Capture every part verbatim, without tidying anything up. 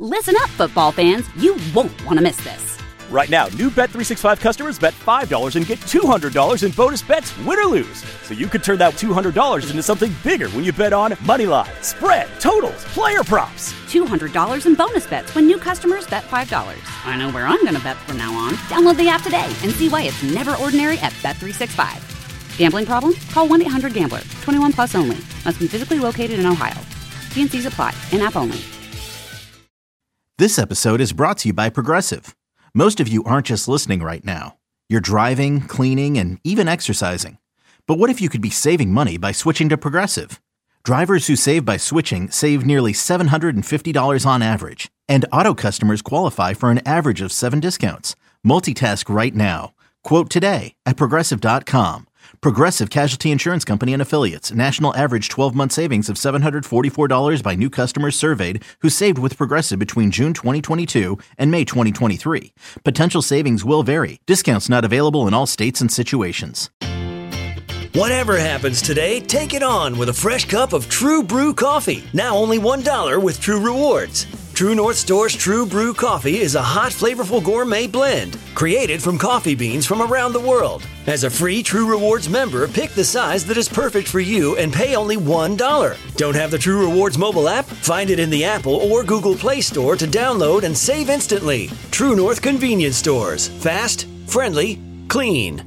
Listen up, football fans. You won't want to miss this. Right now, new Bet three sixty-five customers bet five dollars and get two hundred dollars in bonus bets, win or lose. So you could turn that two hundred dollars into something bigger when you bet on money line, spread, totals, player props. two hundred dollars in bonus bets when new customers bet five dollars. I know where I'm going to bet from now on. Download the app today and see why it's never ordinary at Bet three sixty-five. Gambling problem? Call one eight hundred gambler. twenty-one plus only. Must be physically located in Ohio. T and C's apply. In-app only. This episode is brought to you by Progressive. Most of you aren't just listening right now. You're driving, cleaning, and even exercising. But what if you could be saving money by switching to Progressive? Drivers who save by switching save nearly seven hundred fifty dollars on average. And auto customers qualify for an average of seven discounts. Multitask right now. Quote today at Progressive dot com. Progressive Casualty Insurance Company and Affiliates. National average twelve-month savings of seven hundred forty-four dollars by new customers surveyed who saved with Progressive between June twenty twenty-two and May twenty twenty-three. Potential savings will vary. Discounts not available in all states and situations. Whatever happens today, take it on with a fresh cup of True Brew coffee. Now only one dollar with True Rewards. True North Store's True Brew coffee is a hot, flavorful gourmet blend created from coffee beans from around the world. As a free True Rewards member, pick the size that is perfect for you and pay only one dollar. Don't have the True Rewards mobile app? Find it in the Apple or Google Play Store to download and save instantly. True North Convenience Stores. Fast, friendly, clean.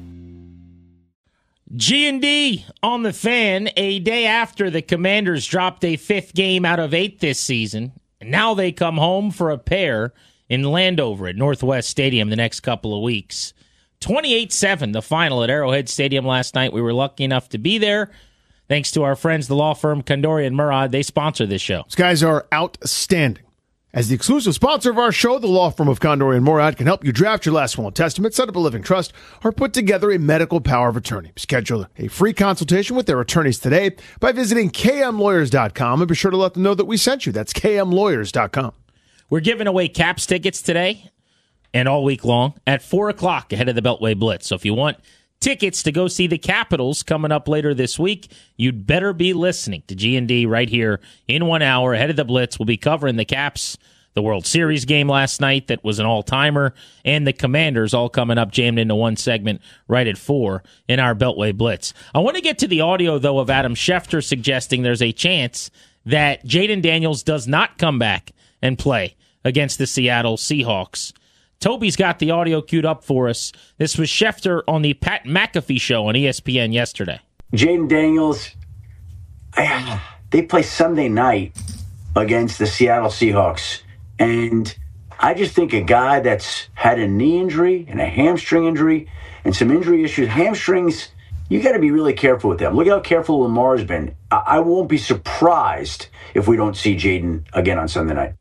G and D on the Fan, a day after the Commanders dropped a fifth game out of eight this season. And now they come home for a pair in Landover at Northwest Stadium the next couple of weeks. twenty-eight seven, the final at Arrowhead Stadium last night. We were lucky enough to be there. Thanks to our friends, the law firm Kondori and Murad. They sponsor this show. These guys are outstanding. As the exclusive sponsor of our show, the law firm of Kondori and Murad can help you draft your last will and testament, set up a living trust, or put together a medical power of attorney. Schedule a free consultation with their attorneys today by visiting K M lawyers dot com, and be sure to let them know that we sent you. That's K M lawyers dot com. We're giving away Caps tickets today and all week long at four o'clock ahead of the Beltway Blitz. So if you want tickets to go see the Capitals coming up later this week, you'd better be listening to G and D right here in one hour ahead of the Blitz. We'll be covering the Caps, the World Series game last night that was an all-timer, and the Commanders all coming up jammed into one segment right at four in our Beltway Blitz. I want to get to the audio, though, of Adam Schefter suggesting there's a chance that Jayden Daniels does not come back and play against the Seattle Seahawks. Toby's got the audio queued up for us. This was Schefter on the Pat McAfee show on E S P N yesterday. Jayden Daniels, I, they play Sunday night against the Seattle Seahawks. And I just think a guy that's had a knee injury and a hamstring injury and some injury issues, hamstrings, you got to be really careful with them. Look at how careful Lamar's been. I, I won't be surprised if we don't see Jayden again on Sunday night.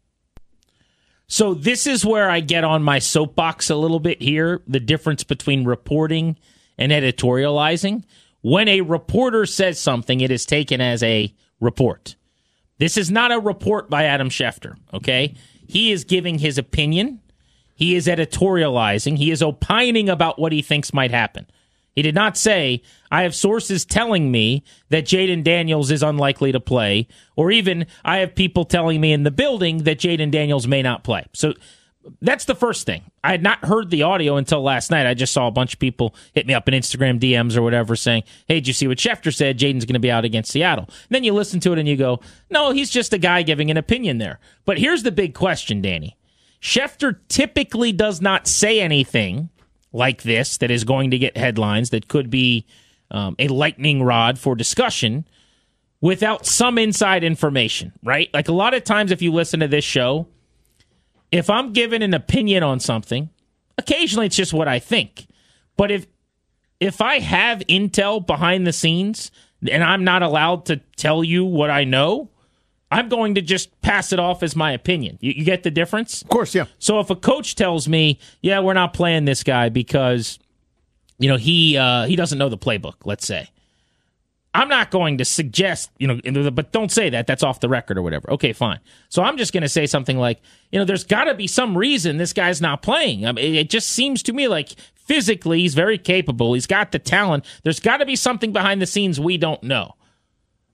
So this is where I get on my soapbox a little bit here, the difference between reporting and editorializing. When a reporter says something, it is taken as a report. This is not a report by Adam Schefter, okay? He is giving his opinion. He is editorializing. He is opining about what he thinks might happen. He did not say, I have sources telling me that Jayden Daniels is unlikely to play, or even I have people telling me in the building that Jayden Daniels may not play. So that's the first thing. I had not heard the audio until last night. I just saw a bunch of people hit me up in Instagram D Ms or whatever saying, hey, did you see what Schefter said? Jayden's going to be out against Seattle. And then you listen to it and you go, no, he's just a guy giving an opinion there. But here's the big question, Danny. Schefter typically does not say anything like this that is going to get headlines, that could be um, a lightning rod for discussion without some inside information, right? Like a lot of times if you listen to this show, if I'm given an opinion on something, occasionally it's just what I think. But if if I have intel behind the scenes and I'm not allowed to tell you what I know, I'm going to just pass it off as my opinion. You, you get the difference? Of course, yeah. So if a coach tells me, yeah, we're not playing this guy because, you know, he uh, he doesn't know the playbook, let's say. I'm not going to suggest, you know, but don't say that. That's off the record or whatever. Okay, fine. So I'm just going to say something like, you know, there's got to be some reason this guy's not playing. I mean, it just seems to me like physically he's very capable. He's got the talent. There's got to be something behind the scenes we don't know.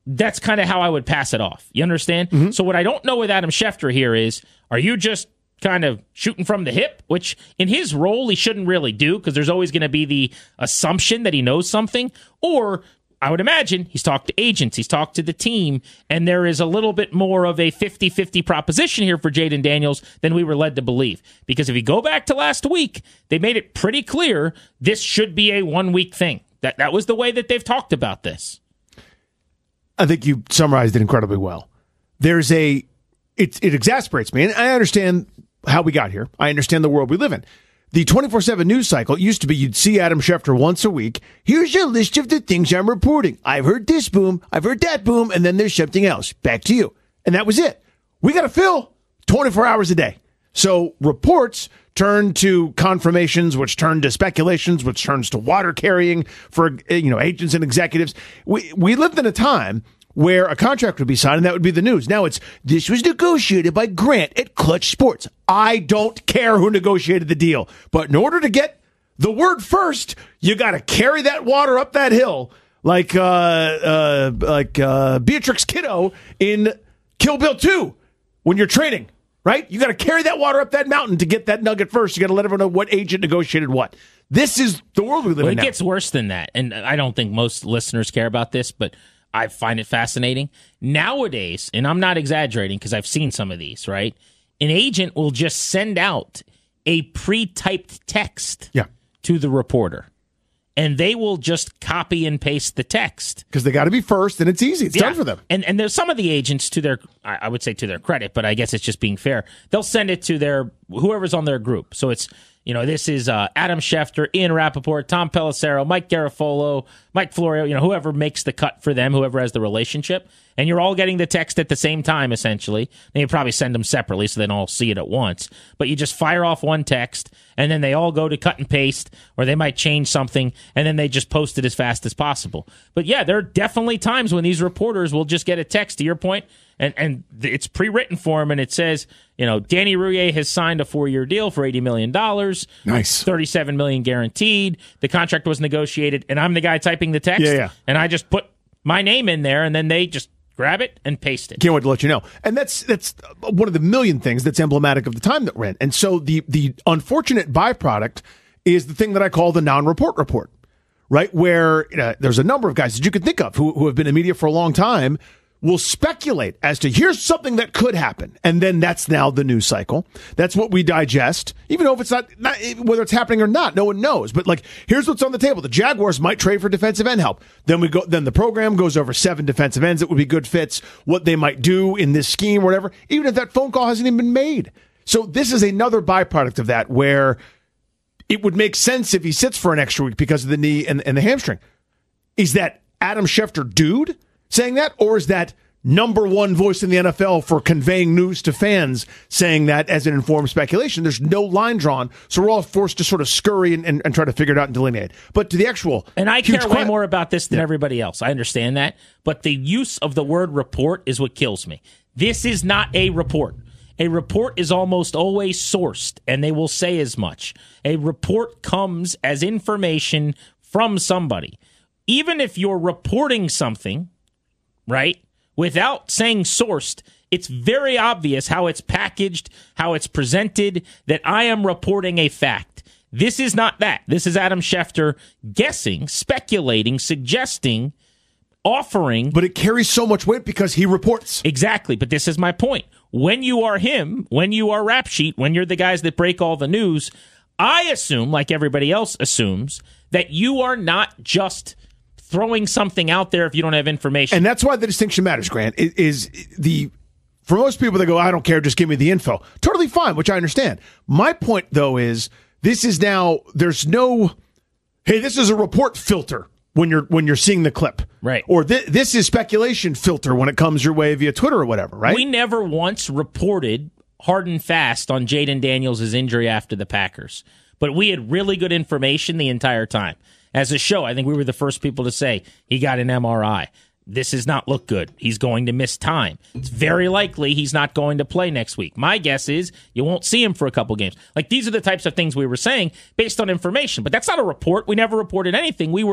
that's kind of how I would pass it off. You understand? Mm-hmm. So what I don't know with Adam Schefter here is, are you just kind of shooting from the hip, which in his role he shouldn't really do because there's always going to be the assumption that he knows something, or I would imagine he's talked to agents, he's talked to the team, and there is a little bit more of a fifty-fifty proposition here for Jayden Daniels than we were led to believe. Because if you go back to last week, they made it pretty clear this should be a one-week thing. That that was the way that they've talked about this. I think you summarized it incredibly well. There's a, it, it exasperates me, and I understand how we got here. I understand the world we live in. The twenty-four seven news cycle used to be you'd see Adam Schefter once a week. Here's a list of the things I'm reporting. I've heard this boom, I've heard that boom, and then there's something else. Back to you. And that was it. We got to fill twenty-four hours a day. So reports turn to confirmations, which turn to speculations, which turns to water carrying for, you know, agents and executives. We we lived in a time where a contract would be signed, and that would be the news. Now it's, this was negotiated by Grant at Clutch Sports. I don't care who negotiated the deal, but in order to get the word first, you got to carry that water up that hill like uh, uh, like uh, Beatrix Kiddo in Kill Bill two when you're training, right? You got to carry that water up that mountain to get that nugget first. You got to let everyone know what agent negotiated what. This is the world we live well, in now. It gets worse than that, and I don't think most listeners care about this, but I find it fascinating. Nowadays, and I'm not exaggerating because I've seen some of these, right? An agent will just send out a pre-typed text yeah. to the reporter, and they will just copy and paste the text. Because they got to be first, and it's easy. It's yeah. done for them. And and there's some of the agents, to their, I would say to their credit, but I guess it's just being fair, they'll send it to their, whoever's on their group. So it's, you know, this is uh, Adam Schefter, Ian Rappaport, Tom Pelissero, Mike Garafolo, Mike Florio, you know, whoever makes the cut for them, whoever has the relationship. And you're all getting the text at the same time, essentially. And you probably send them separately so they don't all see it at once. But you just fire off one text, and then they all go to cut and paste, or they might change something, and then they just post it as fast as possible. But yeah, there are definitely times when these reporters will just get a text, to your point, and, and it's pre-written for them, and it says, you know, Danny Rouhier has signed a four-year deal for eighty million dollars. Nice. thirty-seven million dollars guaranteed. The contract was negotiated, and I'm the guy typing the text. Yeah, yeah. And I just put my name in there, and then they just grab it and paste it. Can't wait to let you know. And that's that's one of the million things that's emblematic of the time that we're in. And so the the unfortunate byproduct is the thing that I call the non-report report, right? Where uh, there's a number of guys that you could think of who, who have been in media for a long time will speculate as to here's something that could happen. And then that's now the news cycle. That's what we digest, even though if it's not, not whether it's happening or not, no one knows. But like, here's what's on the table. The Jaguars might trade for defensive end help. Then we go, then the program goes over seven defensive ends that would be good fits, what they might do in this scheme, or whatever, even if that phone call hasn't even been made. So this is another byproduct of that, where it would make sense if he sits for an extra week because of the knee and, and the hamstring. Is that Adam Schefter dude saying that, or is that number one voice in the N F L for conveying news to fans saying that as an informed speculation? There's no line drawn, so we're all forced to sort of scurry and, and, and try to figure it out and delineate. But to the actual, and I care way credit, more about this than yeah. everybody else. I understand that, but the use of the word report is what kills me. This is not a report. A report is almost always sourced, and they will say as much. A report comes as information from somebody. Even if you're reporting something, right, without saying sourced, it's very obvious how it's packaged, how it's presented, that I am reporting a fact. This is not that. This is Adam Schefter guessing, speculating, suggesting, offering. But it carries so much weight because he reports. Exactly, but this is my point. When you are him, when you are Rap Sheet, when you're the guys that break all the news, I assume, like everybody else assumes, that you are not just throwing something out there if you don't have information. And that's why the distinction matters, Grant, is the, for most people that go, I don't care, just give me the info. Totally fine, which I understand. My point, though, is this is now, there's no, hey, this is a report filter when you're when you're seeing the clip. Right. Or th- this is speculation filter when it comes your way via Twitter or whatever, right? We never once reported hard and fast on Jayden Daniels' injury after the Packers, but we had really good information the entire time. As a show, I think we were the first people to say he got an M R I. This does not look good. He's going to miss time. It's very likely he's not going to play next week. My guess is you won't see him for a couple games. Like, these are the types of things we were saying based on information. But that's not a report. We never reported anything. We were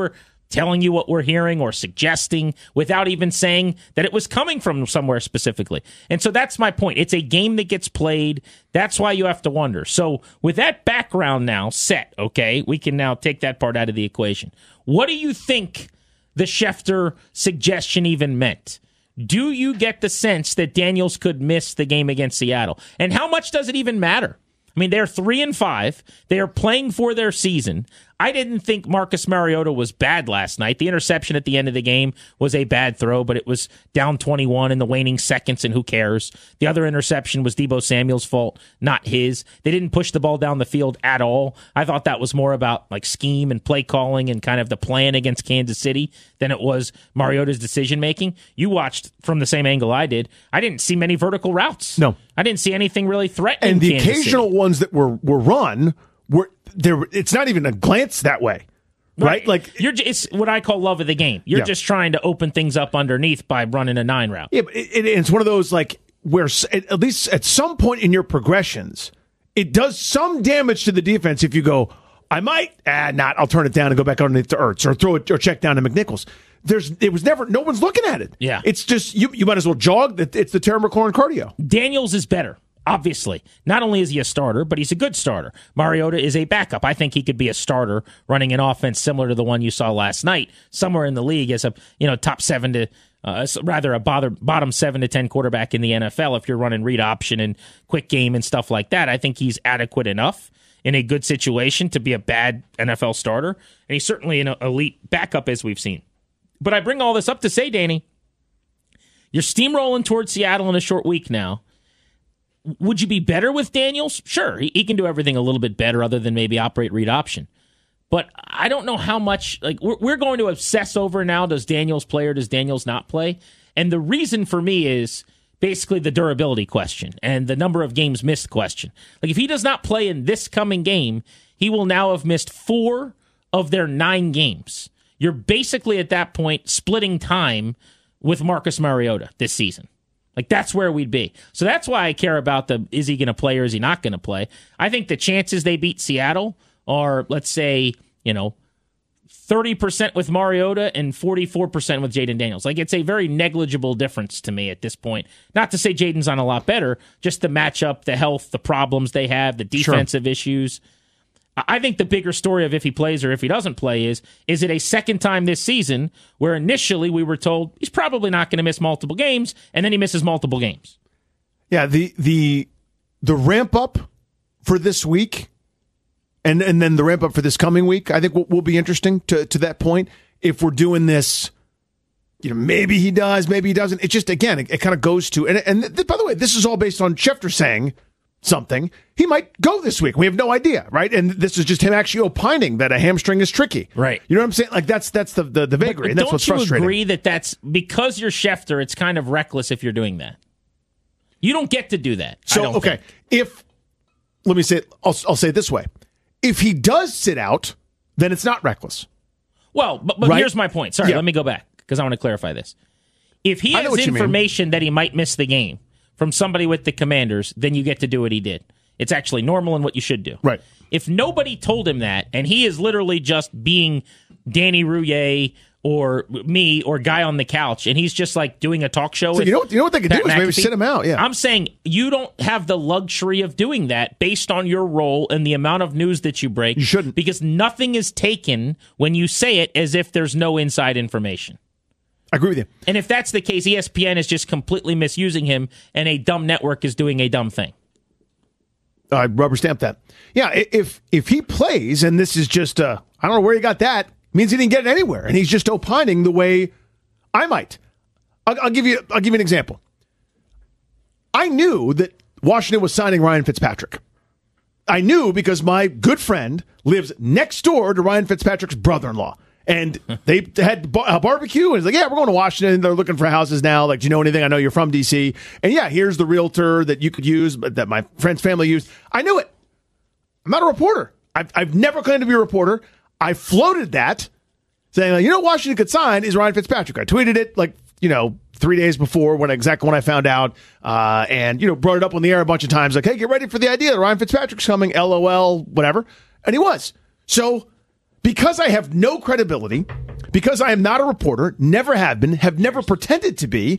telling you what we're hearing or suggesting without even saying that it was coming from somewhere specifically. And so that's my point. It's a game that gets played. That's why you have to wonder. So with that background now set, okay, we can now take that part out of the equation. What do you think the Schefter suggestion even meant? Do you get the sense that Daniels could miss the game against Seattle? And how much does it even matter? I mean, they're three and five. They are playing for their season. I didn't think Marcus Mariota was bad last night. The interception at the end of the game was a bad throw, but it was down twenty-one in the waning seconds, and who cares? The other interception was Deebo Samuel's fault, not his. They didn't push the ball down the field at all. I thought that was more about like scheme and play calling and kind of the plan against Kansas City than it was Mariota's decision making. You watched from the same angle I did. I didn't see many vertical routes. No. I didn't see anything really threatening. And the Kansas occasional City. ones that were, were run were there. It's not even a glance that way, right? Right. Like you're, it's what I call love of the game. You're Yeah. just trying to open things up underneath by running a nine route. Yeah, but it, it, it's one of those like where s- at at least at some point in your progressions, it does some damage to the defense if you go, I might, ah, not. I'll turn it down and go back underneath to Ertz or throw it or check down to McNichols. There's, it was never. No one's looking at it. Yeah. It's just you. You might as well jog. It's the Terry McLaurin cardio. Daniels is better. Obviously, not only is he a starter, but he's a good starter. Mariota is a backup. I think he could be a starter running an offense similar to the one you saw last night, somewhere in the league as a you know top seven to uh, rather a bother, bottom seven to ten quarterback in the N F L. If you're running read option and quick game and stuff like that, I think he's adequate enough in a good situation to be a bad N F L starter, and he's certainly an elite backup as we've seen. But I bring all this up to say, Danny, you're steamrolling towards Seattle in a short week now. Would you be better with Daniels? Sure, he, he can do everything a little bit better other than maybe operate read option. But I don't know how much, like, we're, we're going to obsess over now, does Daniels play or does Daniels not play? And the reason for me is basically the durability question and the number of games missed question. Like, if he does not play in this coming game, he will now have missed four of their nine games. You're basically at that point splitting time with Marcus Mariota this season. Like, that's where we'd be. So that's why I care about the, is he going to play or is he not going to play? I think the chances they beat Seattle are, let's say, you know, thirty percent with Mariota and forty-four percent with Jaden Daniels. Like, it's a very negligible difference to me at this point. Not to say Jaden's on a lot better, just the matchup, the health, the problems they have, the defensive sure. issues. I think the bigger story of if he plays or if he doesn't play is, is it a second time this season where initially we were told he's probably not going to miss multiple games, and then he misses multiple games? Yeah, the the the ramp up for this week and, and then the ramp up for this coming week, I think will, will be interesting to, to that point. If we're doing this, you know, maybe he does, maybe he doesn't. It just, again, it, it kind of goes to, and, and th- by the way, this is all based on Schefter saying something. He might go this week. We have no idea, right? And this is just him actually opining that a hamstring is tricky. Right. You know what I'm saying? Like, that's that's the, the, the vagary, and that's what's frustrating. Don't you agree that that's, because you're Schefter, it's kind of reckless if you're doing that? You don't get to do that. So, okay, think. if, let me say, I'll, I'll say it this way. If he does sit out, then it's not reckless. Well, but, but right? here's my point. Sorry, yeah. let me go back, because I want to clarify this. If he has information that he might miss the game from somebody with the Commanders, then you get to do what he did. It's actually normal and what you should do. Right. If nobody told him that, and he is literally just being Danny Rouillet or me or guy on the couch, and he's just like doing a talk show. So with you know what? You know what they could Pat do is maybe McAfee? sit him out. Yeah. I'm saying you don't have the luxury of doing that based on your role and the amount of news that you break. You shouldn't, because nothing is taken when you say it as if there's no inside information. I agree with you. And if that's the case, E S P N is just completely misusing him, and a dumb network is doing a dumb thing. I rubber stamp that. Yeah, if if he plays, and this is just, uh, I don't know where he got that, means he didn't get it anywhere, and he's just opining the way I might. I'll, I'll give you. I'll give you an example. I knew that Washington was signing Ryan Fitzpatrick. I knew because my good friend lives next door to Ryan Fitzpatrick's brother-in-law. And they had a barbecue, and he's like, yeah, we're going to Washington. They're looking for houses now. Like, do you know anything? I know you're from D C. And yeah, here's the realtor that you could use, but that my friend's family used. I knew it. I'm not a reporter. I've, I've never claimed to be a reporter. I floated that, saying, like, you know, Washington could sign is Ryan Fitzpatrick. I tweeted it, like, you know, three days before when exactly when I found out, uh, and, you know, brought it up on the air a bunch of times. Like, hey, get ready for the idea that Ryan Fitzpatrick's coming, LOL, whatever. And he was. So, because I have no credibility, because I am not a reporter, never have been, have never pretended to be,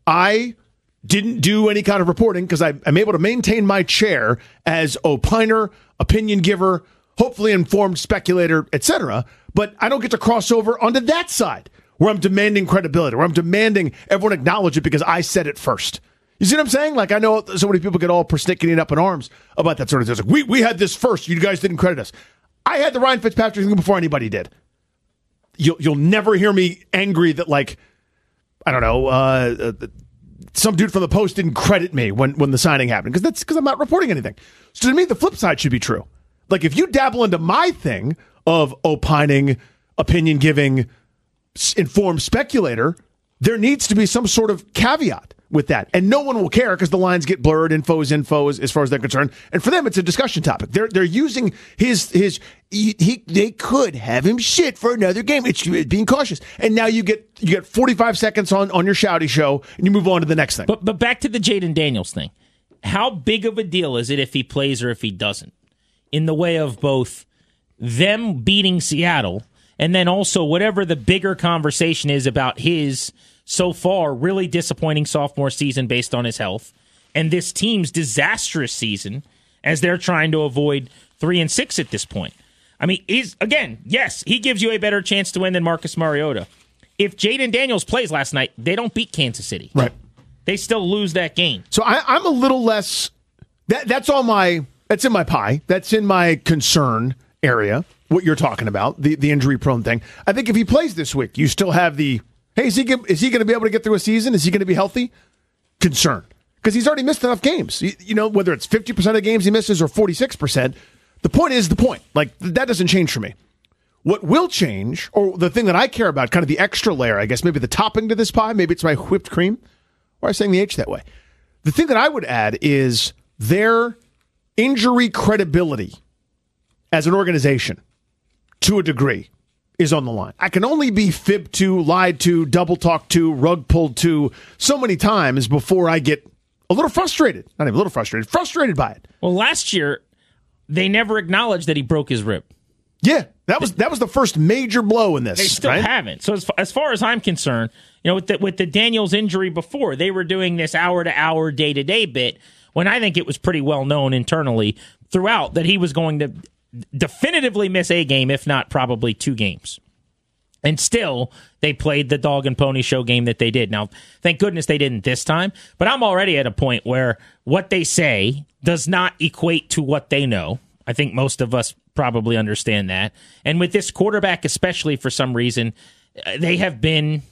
I didn't do any kind of reporting because I'm able to maintain my chair as opiner, opinion giver, hopefully informed speculator, et cetera. But I don't get to cross over onto that side where I'm demanding credibility, where I'm demanding everyone acknowledge it because I said it first. You see what I'm saying? Like, I know so many people get all persnickety up in arms about that sort of thing. It's like, we, we had this first. You guys didn't credit us. I had the Ryan Fitzpatrick thing before anybody did. You'll, you'll never hear me angry that, like, I don't know, uh, some dude from the Post didn't credit me when, when the signing happened, because that's because I'm not reporting anything. So to me, the flip side should be true. Like, if you dabble into my thing of opining, opinion giving, informed speculator, there needs to be some sort of caveat with that. And no one will care because the lines get blurred, info is info as, as far as they're concerned. And for them, it's a discussion topic. They're they're using his, his he, he they could have him shit for another game. It's being cautious. And now you get you get forty-five seconds on, on your shouty show, and you move on to the next thing. But, but back to the Jaden Daniels thing. How big of a deal is it if he plays or if he doesn't? In the way of both them beating Seattle and then also whatever the bigger conversation is about his so far really disappointing sophomore season based on his health and this team's disastrous season as they're trying to avoid three and six at this point. I mean, is again, yes, he gives you a better chance to win than Marcus Mariota. If Jaden Daniels plays last night, they don't beat Kansas City. Right. They still lose that game. So I, I'm a little less, that, that's all my, that's in my pie. That's in my concern area, what you're talking about, the, the injury-prone thing. I think if he plays this week, you still have the, hey, is he, is he going to be able to get through a season? Is he going to be healthy? Concern. Because he's already missed enough games. You, you know, whether it's fifty percent of games he misses or forty-six percent, the point is the point. Like, that doesn't change for me. What will change, or the thing that I care about, kind of the extra layer, I guess, maybe the topping to this pie, maybe it's my whipped cream, or I'm saying the H that way. The thing that I would add is their injury credibility as an organization, to a degree, is on the line. I can only be fibbed to, lied to, double talked to, rug pulled to so many times before I get a little frustrated. Not even a little frustrated, frustrated by it. Well, last year, they never acknowledged that he broke his rib. Yeah, that was that was the first major blow in this. They still right? haven't. So as far, as far as I'm concerned, you know, with the, with the Daniels injury before, they were doing this hour-to-hour, day-to-day bit when I think it was pretty well known internally throughout that he was going to definitively miss a game, if not probably two games. And still, they played the dog and pony show game that they did. Now, thank goodness they didn't this time, but I'm already at a point where what they say does not equate to what they know. I think most of us probably understand that. And with this quarterback, especially for some reason, they have been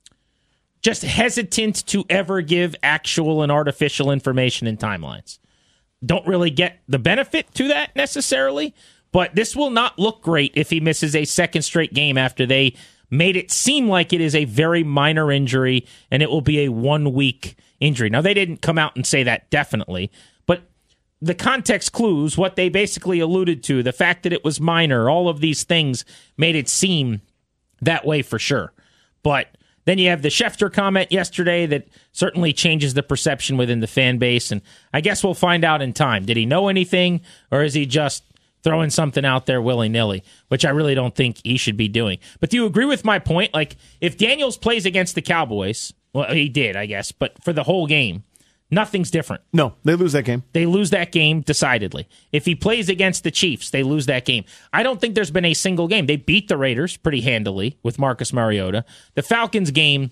just hesitant to ever give actual and artificial information and timelines. Don't really get the benefit to that necessarily, but this will not look great if he misses a second straight game after they made it seem like it is a very minor injury and it will be a one-week injury. Now, they didn't come out and say that definitely, but the context clues, what they basically alluded to, the fact that it was minor, all of these things made it seem that way for sure. But then you have the Schefter comment yesterday that certainly changes the perception within the fan base, and I guess we'll find out in time. Did he know anything, or is he just throwing something out there willy-nilly, which I really don't think he should be doing. But do you agree with my point? Like, if Daniels plays against the Cowboys, well, he did, I guess, but for the whole game, nothing's different. No, they lose that game. They lose that game decidedly. If he plays against the Chiefs, they lose that game. I don't think there's been a single game. They beat the Raiders pretty handily with Marcus Mariota. The Falcons game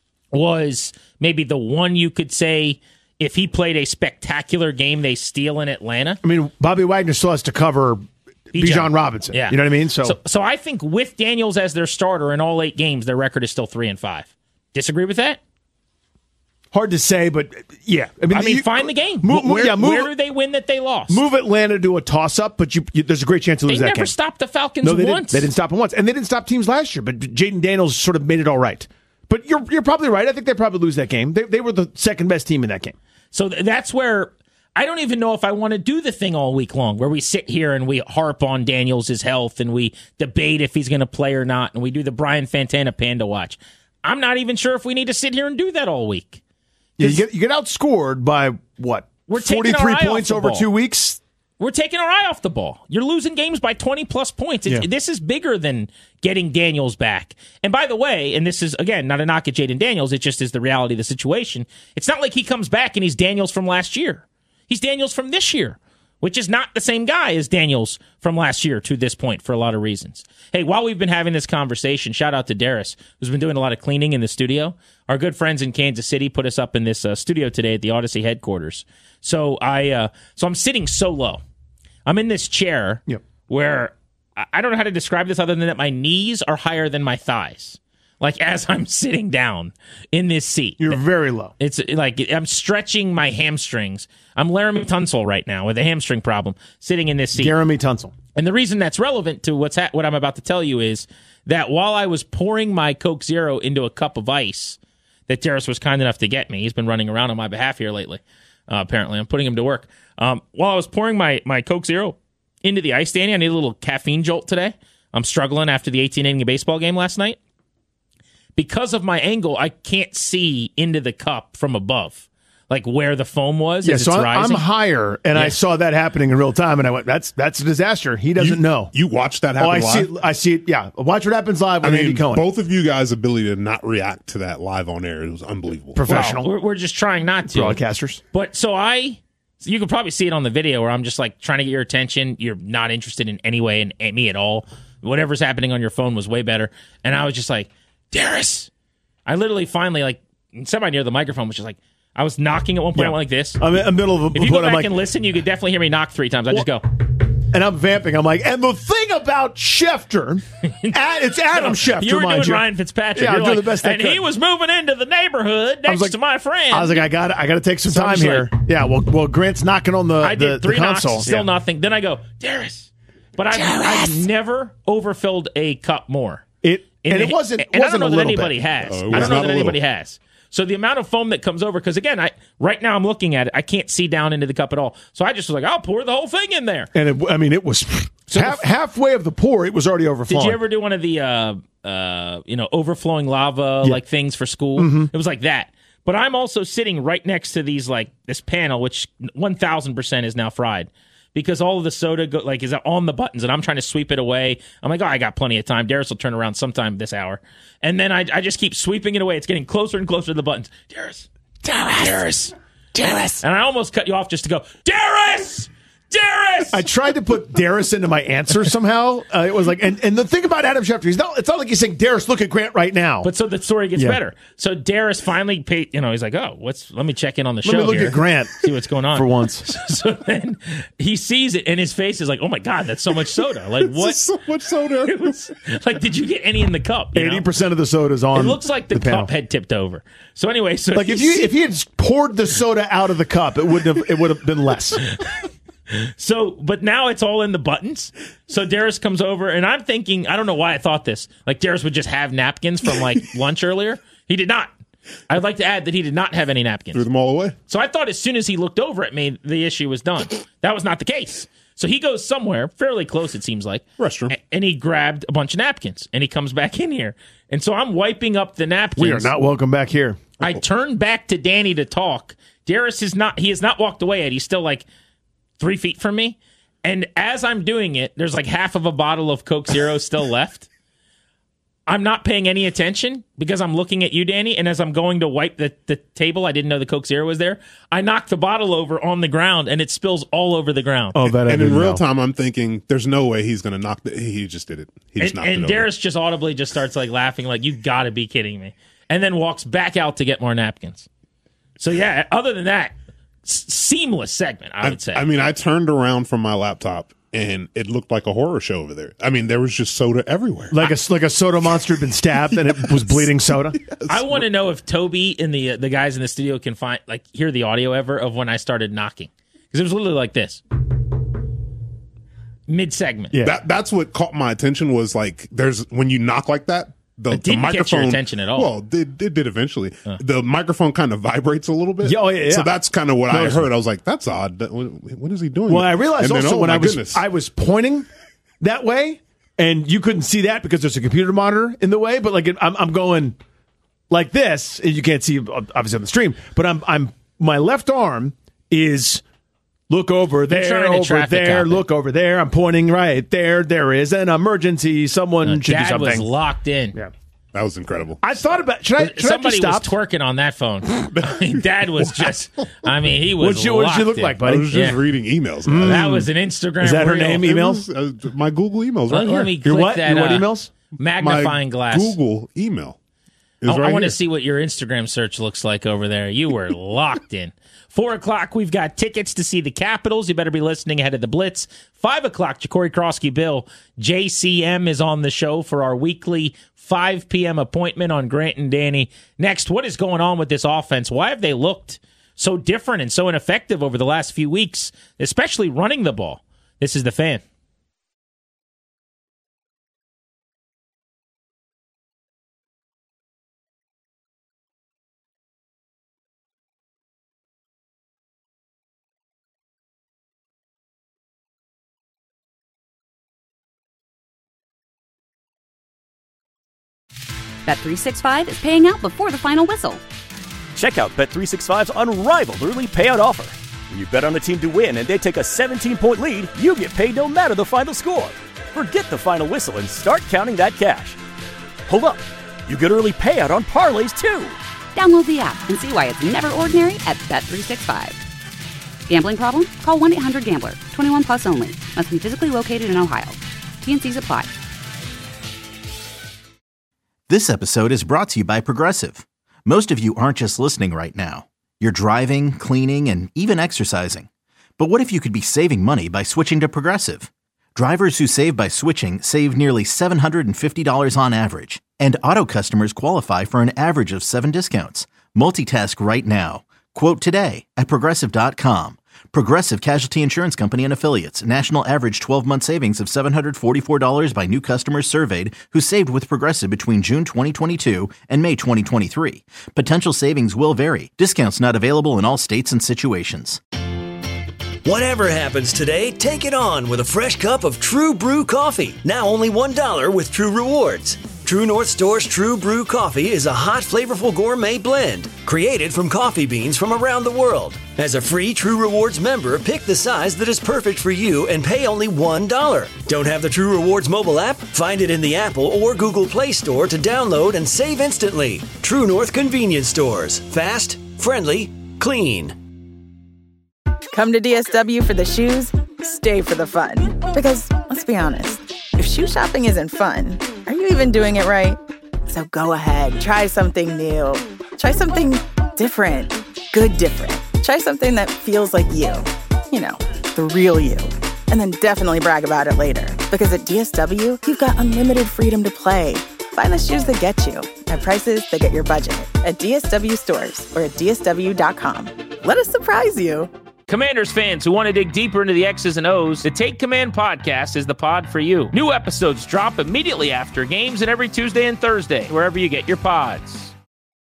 was maybe the one you could say, if he played a spectacular game, they steal in Atlanta. I mean, Bobby Wagner still has to cover Bijan Robinson. Yeah. You know what I mean? So, so, so I think with Daniels as their starter in all eight games, their record is still three and five. Disagree with that? Hard to say, but yeah. I mean, I mean you, find the game. Move, where, yeah, move, where do they win that they lost? Move Atlanta to a toss-up, but you, you, there's a great chance to lose they that game. They never stopped the Falcons no, they once. Didn't, they didn't stop them once. And they didn't stop teams last year, but Jaden Daniels sort of made it all right. But you're you're probably right. I think they probably lose that game. They, they were the second-best team in that game. So th- that's where I don't even know if I want to do the thing all week long where we sit here and we harp on Daniels' health and we debate if he's going to play or not, and we do the Brian Fantana Panda Watch. I'm not even sure if we need to sit here and do that all week. Yeah, you get you get outscored by what? We're forty-three points over ball. two weeks. We're taking our eye off the ball. You're losing games by twenty-plus points. It's, Yeah. This is bigger than getting Daniels back. And by the way, and this is, again, not a knock at Jaden Daniels, it just is the reality of the situation. It's not like he comes back and he's Daniels from last year. He's Daniels from this year, which is not the same guy as Daniels from last year to this point for a lot of reasons. Hey, while we've been having this conversation, shout out to Darius, who's been doing a lot of cleaning in the studio. Our good friends in Kansas City put us up in this uh, studio today at the Odyssey headquarters. So I, uh, so I'm sitting so low. I'm in this chair Yep. where I I don't know how to describe this other than that my knees are higher than my thighs. Like as I'm sitting down in this seat. You're very low. It's like I'm stretching my hamstrings. I'm Laramie Tunsil right now with a hamstring problem sitting in this seat. Jeremy Tunsil. And the reason that's relevant to what's ha- what I'm about to tell you is that while I was pouring my Coke Zero into a cup of ice that Darius was kind enough to get me, he's been running around on my behalf here lately, uh, apparently. I'm putting him to work. Um, while I was pouring my, my Coke Zero into the ice, Danny, I need a little caffeine jolt today. I'm struggling after the eighteen-inning baseball game last night. Because of my angle, I can't see into the cup from above, like where the foam was Yeah, as so it's I'm, rising. I'm higher, and Yeah. I saw that happening in real time, and I went, "That's that's a disaster." He doesn't you, know. You watched that Oh, happen I live? see it. I see it. Yeah, watch what happens live I with mean, Andy Cohen. both of you guys' ability to not react to that live on air, it was unbelievable. Professional Well, we're, we're just trying not to. broadcasters. But so I, so you can probably see it on the video where I'm just like trying to get your attention. You're not interested in any way in, in me at all. Whatever's happening on your phone was way better. And I was just like, Darius. I literally finally, like, semi near the microphone, was just like, I was knocking at one point. Yeah. I went like this. I'm in the middle of a If you go point. back I'm like, and listen, you could definitely hear me knock three times. I just go. and I'm vamping. I'm like, and the thing about Schefter, Ad- it's Adam Schefter, You were doing mind you. Ryan Fitzpatrick. Yeah, You're I'm doing like, the best I and could. he was moving into the neighborhood next like- to my friend. I was like, I got, I got to take some So I'm time just here. like- yeah, well, well, Grant's knocking on the I the, did three the console. knocks, still Yeah. nothing. Then I go, Darius. But I've, I've never overfilled a cup more. It In and the- it wasn't and wasn't I don't know a that little anybody bit. has. Oh, it I was don't know not that a anybody little. has. So the amount of foam that comes over, because again, I right now I'm looking at it, I can't see down into the cup at all. So I just was like, I'll pour the whole thing in there. And it, I mean, it was half, halfway of the pour. It was already overflowing. Did you ever do one of the uh, uh, you know overflowing lava Yeah. like things for school? Mm-hmm. It was like that. But I'm also sitting right next to these like this panel, which one thousand percent is now fried. Because all of the soda go, like is on the buttons, and I'm trying to sweep it away. I'm like, oh, I got plenty of time. Darius will turn around sometime this hour, and then I, I just keep sweeping it away. It's getting closer and closer to the buttons. Darius, Darius, Darius, Darius, and I almost cut you off just to go, Darius, Darius. I tried to put Darius into my answer somehow. Uh, it was like, and, and the thing about Adam Schefter, he's not. It's not like he's saying, Darius, look at Grant right now. But so the story gets Yeah. better. So Darius finally paid, you know, he's like, oh, what's, let me check in on the show Let me look here, at Grant see what's going on for once. So then he sees it, and his face is like, oh my God, that's so much soda. Like, what? So much soda. It was, like, did you get any in the cup? you know? Eighty percent of the soda's on. It looks like the, panel. cup had tipped over. So anyway, so Like if he you see- if he had poured the soda out of the cup, it wouldn't have it would have been less. so, but now it's all in the buttons. So Darius comes over, and I'm thinking, I don't know why I thought this. Like Darius would just have napkins from like lunch earlier. He did not. I'd like to add that he did not have any napkins. Threw them all away. So I thought as soon as he looked over at me, the issue was done. That was not the case. So he goes somewhere fairly close, it seems like. Restroom. a- And he grabbed a bunch of napkins, and he comes back in here. And so I'm wiping up the napkins. We are not welcome back here. I turn back to Danny to talk. Darius is not, he has not walked away yet. He's still like three feet from me. And as I'm doing it, there's like half of a bottle of Coke Zero still left. I'm not paying any attention because I'm looking at you, Danny. And as I'm going to wipe the, the table, I didn't know the Coke Zero was there. I knock the bottle over on the ground, and it spills all over the ground. Oh, that I And in didn't real know. time, I'm thinking, there's no way he's going to knock the. He just did it. He just and knocked and it over. Darius just audibly just starts like laughing, like, you got to be kidding me. And then walks back out to get more napkins. So, yeah, other than that, s- seamless segment, I would say. I mean, I turned around from my laptop, and it looked like a horror show over there. I mean, there was just soda everywhere. Like a like a soda monster had been stabbed and it was bleeding soda. I want to know if Toby and the uh, the guys in the studio can find like hear the audio ever of when I started knocking, because it was literally like this, mid segment. Yeah. That that's what caught my attention was like there's when you knock like that, the, It the didn't catch microphone your attention at all. Well, it, it did eventually. The microphone kind of vibrates a little bit. Yeah, oh, yeah, So yeah. that's kind of what I Noticeable. heard. I was like, that's odd. That- What, what is he doing? Well, I realized And then, also oh, when my I was goodness. I was pointing that way, and you couldn't see that because there's a computer monitor in the way. But like it, I'm I'm going like this, and you can't see obviously on the stream. But I'm I'm my left arm is Look over They're there, trying to over traffic there, cop it. look over there. I'm pointing right there. There is an emergency. Someone Uh, should do Dad something. was locked in. Yeah. That was incredible. I thought about should I, should Somebody I just was stop? twerking on that phone. I mean, Dad was just, I mean, he was What'd you, what'd locked you look in. like, I buddy? was just Yeah. reading emails. Mm. That was an Instagram Is that her reel. name? It Emails? was, uh, my Google emails right Let, here. let me Your click what? that Your what uh, emails? magnifying My glass. Google email. Is I, right I want to here. see what your Instagram search looks like over there. You were locked in. Four o'clock, we've got tickets to see the Capitals. You better be listening ahead of the Blitz. Five o'clock, Ja'Cory Krosky Bill. J C M is on the show for our weekly five p.m. appointment on Grant and Danny. Next, what is going on with this offense? Why have they looked so different and so ineffective over the last few weeks, especially running the ball? This is The Fan. Bet three sixty-five is paying out before the final whistle. Check out Bet three sixty-five's unrivaled early payout offer. When you bet on a team to win and they take a seventeen-point lead, you get paid no matter the final score. Forget the final whistle and start counting that cash. Hold up. You get early payout on parlays, too. Download the app and see why it's never ordinary at Bet three sixty-five. Gambling problem? Call one eight hundred gambler. twenty-one plus only. Must be physically located in Ohio. T N Cs apply. This episode is brought to you by Progressive. Most of you aren't just listening right now. You're driving, cleaning, and even exercising. But what if you could be saving money by switching to Progressive? Drivers who save by switching save nearly seven hundred fifty dollars on average. And auto customers qualify for an average of seven discounts. Multitask right now. Quote today at Progressive dot com. Progressive Casualty Insurance Company and Affiliates. National average twelve-month savings of seven hundred forty-four dollars by new customers surveyed who saved with Progressive between June twenty twenty-two and May twenty twenty-three. Potential savings will vary. Discounts not available in all states and situations. Whatever happens today, take it on with a fresh cup of True Brew coffee. Now only one dollar with True Rewards. True North Store's True Brew coffee is a hot, flavorful gourmet blend created from coffee beans from around the world. As a free True Rewards member, pick the size that is perfect for you and pay only one dollar. Don't have the True Rewards mobile app? Find it in the Apple or Google Play Store to download and save instantly. True North Convenience Stores. Fast, friendly, clean. Come to D S W for the shoes, stay for the fun. Because, let's be honest, if shoe shopping isn't fun, are you even doing it right? So go ahead, try something new. Try something different. Good different. Try something that feels like you. You know, the real you. And then definitely brag about it later. Because at D S W, you've got unlimited freedom to play. Find the shoes that get you at prices that get your budget at D S W stores or at D S W dot com. Let us surprise you. Commanders fans who want to dig deeper into the X's and O's, the Take Command podcast is the pod for you. New episodes drop immediately after games and every Tuesday and Thursday, wherever you get your pods.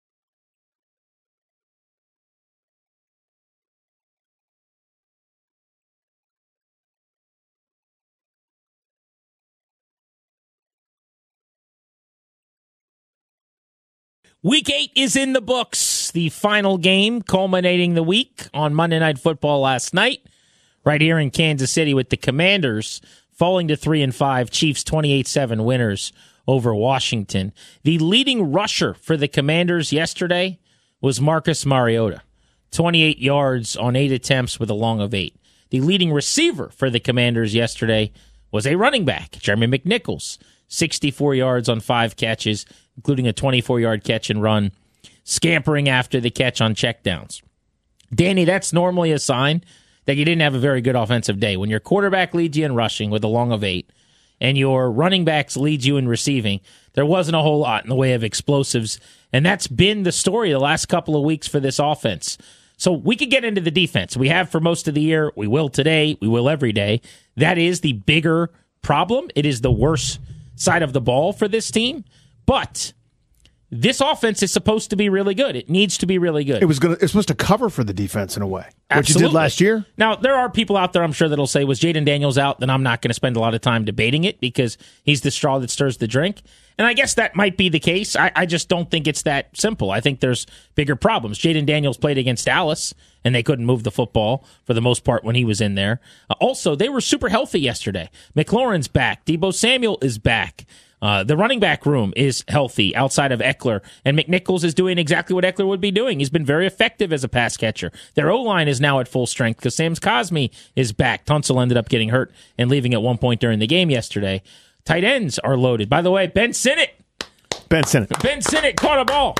Week eight is in the books. The final game culminating the week on Monday Night Football last night, right here in Kansas City with the Commanders falling to three and five, Chiefs twenty-eight seven winners over Washington. The leading rusher for the Commanders yesterday was Marcus Mariota, twenty-eight yards on eight attempts with a long of eight. The leading receiver for the Commanders yesterday was a running back, Jeremy McNichols, sixty-four yards on five catches, including a twenty-four-yard catch and run, scampering after the catch on checkdowns. Danny, that's normally a sign that you didn't have a very good offensive day. When your quarterback leads you in rushing with a long of eight, and your running backs leads you in receiving, there wasn't a whole lot in the way of explosives, and that's been the story the last couple of weeks for this offense. So we could get into the defense. We have for most of the year. We will today. We will every day. That is the bigger problem. It is the worst side of the ball for this team. But this offense is supposed to be really good. It needs to be really good. It was going. It's supposed to cover for the defense in a way. Absolutely. What you did last year. Now, there are people out there, I'm sure, that'll say, was Jaden Daniels out? Then I'm not going to spend a lot of time debating it because he's the straw that stirs the drink. And I guess that might be the case. I, I just don't think it's that simple. I think there's bigger problems. Jaden Daniels played against Dallas, and they couldn't move the football for the most part when he was in there. Uh, also, they were super healthy yesterday. McLaurin's back. Deebo Samuel is back. Uh, the running back room is healthy outside of Eckler, and McNichols is doing exactly what Eckler would be doing. He's been very effective as a pass catcher. Their O-line is now at full strength because Sam's Cosme is back. Tunsil ended up getting hurt and leaving at one point during the game yesterday. Tight ends are loaded. By the way, Ben Sinnott. Ben Sinnott. Ben Sinnott caught a ball.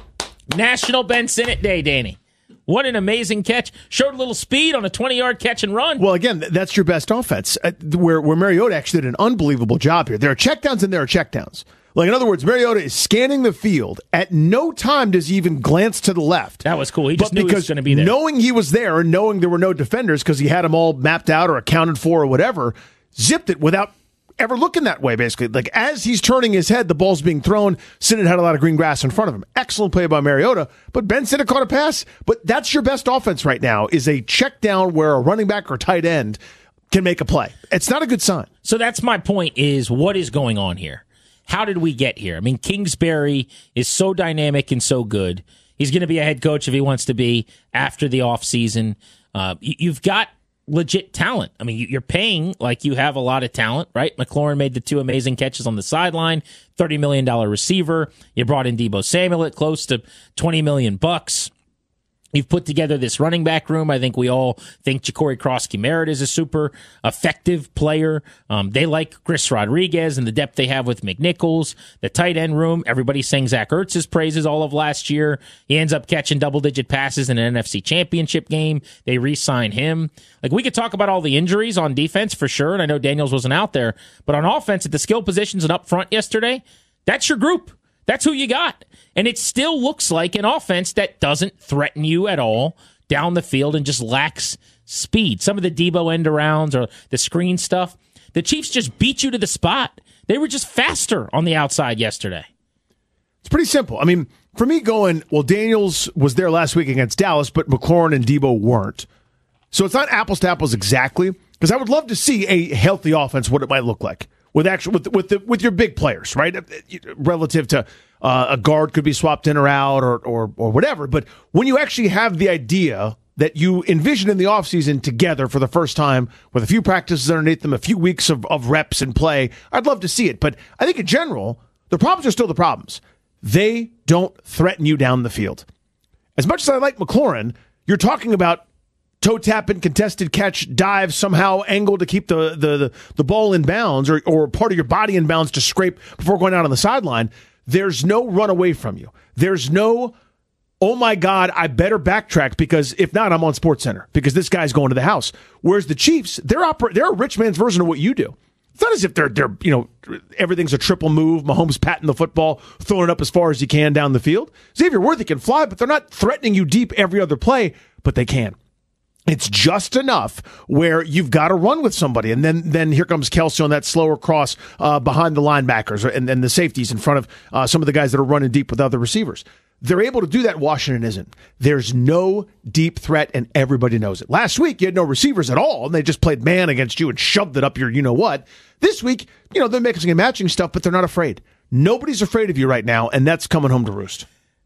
National Ben Sinnott Day, Danny. What an amazing catch. Showed a little speed on a twenty-yard catch and run. Well, again, that's your best offense, uh, where, where Mariota actually did an unbelievable job here. There are checkdowns and there are checkdowns. Like, in other words, Mariota is scanning the field. At no time does he even glance to the left. That was cool. He just but knew he was because going to be there. Knowing he was there and knowing there were no defenders because he had them all mapped out or accounted for or whatever, zipped it without ever looking that way, basically. Like, as he's turning his head, the ball's being thrown. Sinnott had a lot of green grass in front of him. Excellent play by Mariota, but Ben Sinnott caught a pass. But that's your best offense right now, is a check down where a running back or tight end can make a play. It's not a good sign. So that's my point, is what is going on here? How did we get here? I mean, Kingsbury is so dynamic and so good. He's going to be a head coach if he wants to be after the offseason. Uh, you've got legit talent. I mean, you're paying like you have a lot of talent, right? McLaurin made the two amazing catches on the sideline, thirty million dollars receiver. You brought in Deebo Samuel at close to twenty million bucks. You've put together this running back room. I think we all think Ja'Cory Cross-Merritt is a super effective player. Um, they like Chris Rodriguez and the depth they have with McNichols. The tight end room, everybody sang Zach Ertz's praises all of last year. He ends up catching double-digit passes in an N F C championship game. They re-sign him. Like, we could talk about all the injuries on defense for sure, and I know Daniels wasn't out there, but on offense at the skill positions and up front yesterday, that's your group. That's who you got. And it still looks like an offense that doesn't threaten you at all down the field and just lacks speed. Some of the Deebo end arounds or the screen stuff, the Chiefs just beat you to the spot. They were just faster on the outside yesterday. It's pretty simple. I mean, for me going, well, Daniels was there last week against Dallas, but McLaurin and Deebo weren't. So it's not apples to apples exactly, because I would love to see a healthy offense, what it might look like. With actual with with the, with your big players, right? Relative to uh, a guard could be swapped in or out or, or or whatever. But when you actually have the idea that you envision in the offseason together for the first time with a few practices underneath them, a few weeks of, of reps and play, I'd love to see it. But I think in general, the problems are still the problems. They don't threaten you down the field. As much as I like McLaurin, you're talking about toe tapping, contested catch, dive, somehow angle to keep the, the, the, the ball in bounds or, or part of your body in bounds to scrape before going out on the sideline. There's no run away from you. There's no, oh my God, I better backtrack because if not, I'm on SportsCenter because this guy's going to the house. Whereas the Chiefs, they're oper- they're a rich man's version of what you do. It's not as if they're, they're, you know, everything's a triple move. Mahomes patting the football, throwing it up as far as he can down the field. Xavier Worthy can fly, but they're not threatening you deep every other play, but they can. It's just enough where you've got to run with somebody. And then then here comes Kelce on that slower cross uh, behind the linebackers and, and the safeties in front of uh, some of the guys that are running deep with other receivers. They're able to do that. Washington isn't. There's no deep threat, and everybody knows it. Last week, you had no receivers at all, and they just played man against you and shoved it up your you-know-what. This week, you know, they're mixing and matching stuff, but they're not afraid. Nobody's afraid of you right now, and that's coming home to roost.